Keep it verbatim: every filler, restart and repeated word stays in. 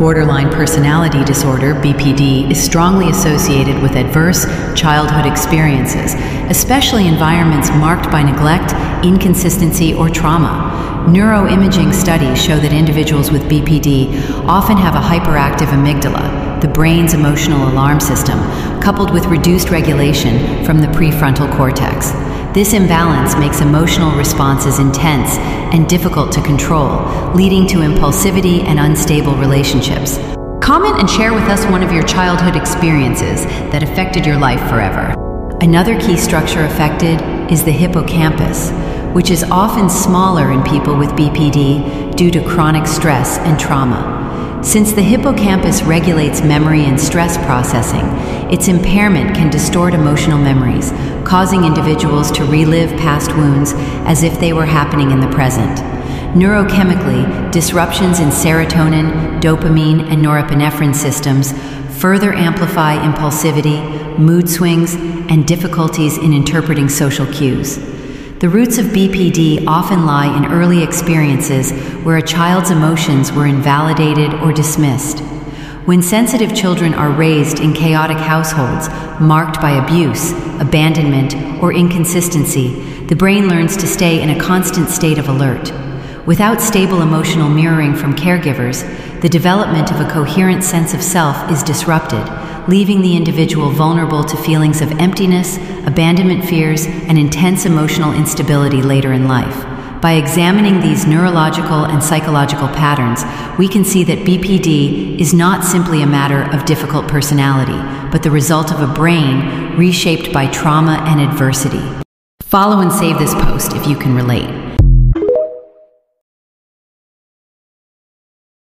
Borderline personality disorder, B P D, is strongly associated with adverse childhood experiences, especially environments marked by neglect, inconsistency, or trauma. Neuroimaging studies show that individuals with B P D often have a hyperactive amygdala, the brain's emotional alarm system, coupled with reduced regulation from the prefrontal cortex. This imbalance makes emotional responses intense and difficult to control, leading to impulsivity and unstable relationships. Comment and share with us one of your childhood experiences that affected your life forever. Another key structure affected is the hippocampus, which is often smaller in people with B P D due to chronic stress and trauma. Since the hippocampus regulates memory and stress processing, its impairment can distort emotional memories, causing individuals to relive past wounds as if they were happening in the present. Neurochemically, disruptions in serotonin, dopamine, and norepinephrine systems further amplify impulsivity, mood swings, and difficulties in interpreting social cues. The roots of B P D often lie in early experiences where a child's emotions were invalidated or dismissed. When sensitive children are raised in chaotic households marked by abuse, abandonment, or inconsistency, the brain learns to stay in a constant state of alert. Without stable emotional mirroring from caregivers, the development of a coherent sense of self is disrupted, leaving the individual vulnerable to feelings of emptiness, abandonment fears, and intense emotional instability later in life. By examining these neurological and psychological patterns, we can see that B P D is not simply a matter of difficult personality, but the result of a brain reshaped by trauma and adversity. Follow and save this post if you can relate.